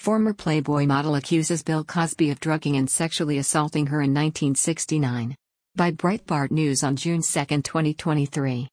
Former Playboy model accuses Bill Cosby of drugging and sexually assaulting her in 1969. By Breitbart News on June 2, 2023.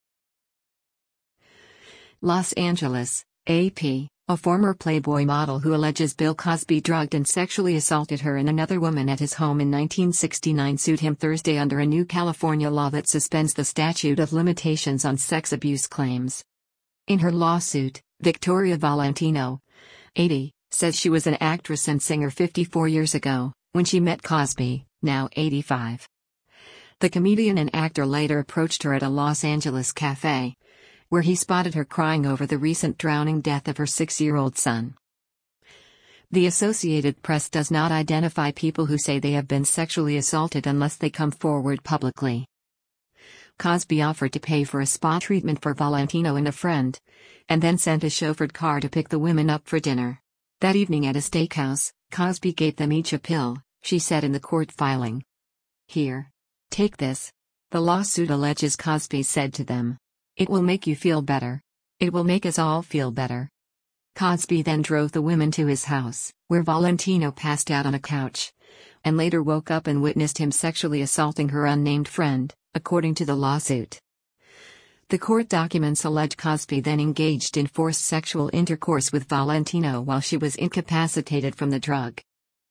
Los Angeles, AP. A former Playboy model who alleges Bill Cosby drugged and sexually assaulted her and another woman at his home in 1969 sued him Thursday under a new California law that suspends the statute of limitations on sex abuse claims. In her lawsuit, Victoria Valentino, 80, says she was an actress and singer 54 years ago, when she met Cosby, now 85. The comedian and actor later approached her at a Los Angeles cafe, where he spotted her crying over the recent drowning death of her 6-year-old son. The Associated Press does not identify people who say they have been sexually assaulted unless they come forward publicly. Cosby offered to pay for a spa treatment for Valentino and a friend, and then sent a chauffeured car to pick the women up for dinner. That evening at a steakhouse, Cosby gave them each a pill, she said in the court filing. "Here. Take this." The lawsuit alleges Cosby said to them, "It will make you feel better. It will make us all feel better." Cosby then drove the women to his house, where Valentino passed out on a couch, and later woke up and witnessed him sexually assaulting her unnamed friend, according to the lawsuit. The court documents allege Cosby then engaged in forced sexual intercourse with Valentino while she was incapacitated from the drug.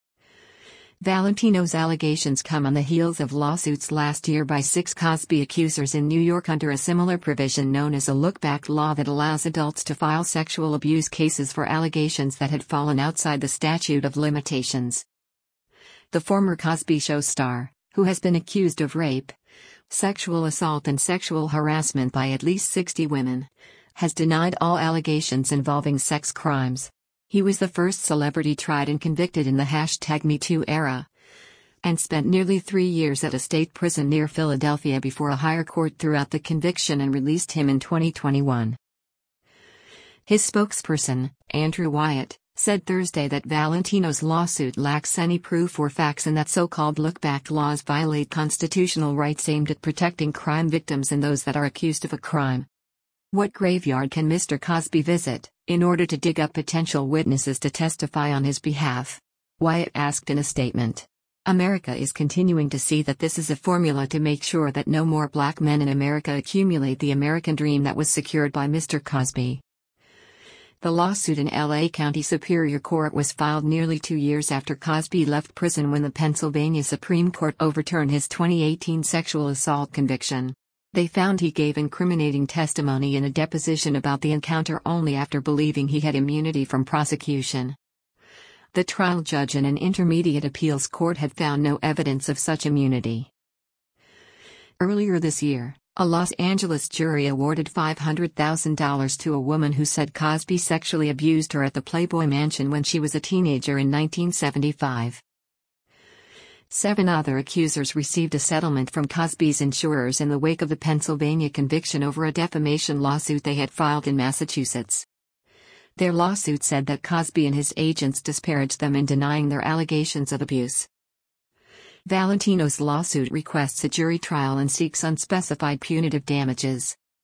Valentino's allegations come on the heels of lawsuits last year by 6 Cosby accusers in New York under a similar provision known as a look-back law that allows adults to file sexual abuse cases for allegations that had fallen outside the statute of limitations. The former Cosby Show star, who has been accused of rape, sexual assault and sexual harassment by at least 60 women, has denied all allegations involving sex crimes. He was the first celebrity tried and convicted in the #MeToo era, and spent nearly 3 years at a state prison near Philadelphia before a higher court threw out the conviction and released him in 2021. His spokesperson, Andrew Wyatt, said Thursday that Valentino's lawsuit lacks any proof or facts and that so-called look-back laws violate constitutional rights aimed at protecting crime victims and those that are accused of a crime. What graveyard can Mr. Cosby visit, in order to dig up potential witnesses to testify on his behalf? Wyatt asked in a statement. America is continuing to see that this is a formula to make sure that no more black men in America accumulate the American dream that was secured by Mr. Cosby. The lawsuit in LA County Superior Court was filed nearly 2 years after Cosby left prison when the Pennsylvania Supreme Court overturned his 2018 sexual assault conviction. They found he gave incriminating testimony in a deposition about the encounter only after believing he had immunity from prosecution. The trial judge in an intermediate appeals court had found no evidence of such immunity. Earlier this year, a Los Angeles jury awarded $500,000 to a woman who said Cosby sexually abused her at the Playboy Mansion when she was a teenager in 1975. 7 other accusers received a settlement from Cosby's insurers in the wake of the Pennsylvania conviction over a defamation lawsuit they had filed in Massachusetts. Their lawsuit said that Cosby and his agents disparaged them in denying their allegations of abuse. Valentino's lawsuit requests a jury trial and seeks unspecified punitive damages.